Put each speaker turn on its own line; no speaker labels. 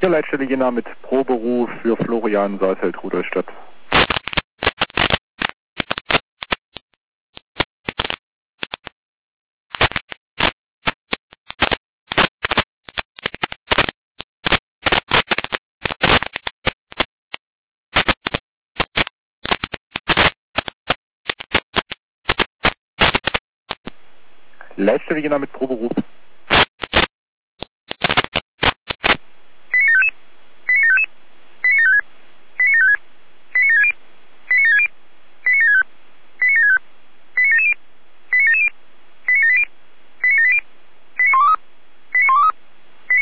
Ja, Leitstelle Jena mit Proberuf für Florian Saalfeld, Rudolstadt. Leitstelle Jena mit Proberuf.